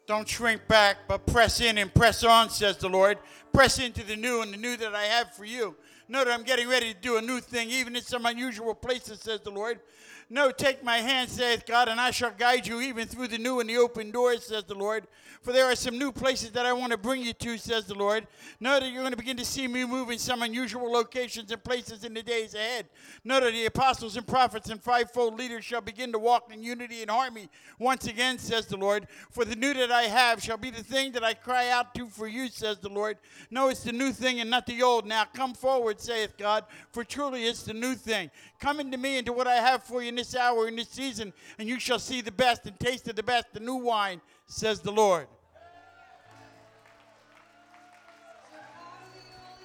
Don't shrink back, but press in and press on, says the Lord. Press into the new and the new that I have for you. Know that I'm getting ready to do a new thing, even in some unusual places, says the Lord. No, take my hand, saith God, and I shall guide you even through the new and the open doors, says the Lord. For there are some new places that I want to bring you to, says the Lord. Know that you're going to begin to see me move in some unusual locations and places in the days ahead. Know that the apostles and prophets and fivefold leaders shall begin to walk in unity and harmony once again, says the Lord. For the new that I have shall be the thing that I cry out to for you, says the Lord. No, it's the new thing and not the old. Now come forward, saith God, for truly it's the new thing. Come into me, into what I have for you in this hour, in this season, and you shall see the best and taste of the best, the new wine, says the Lord.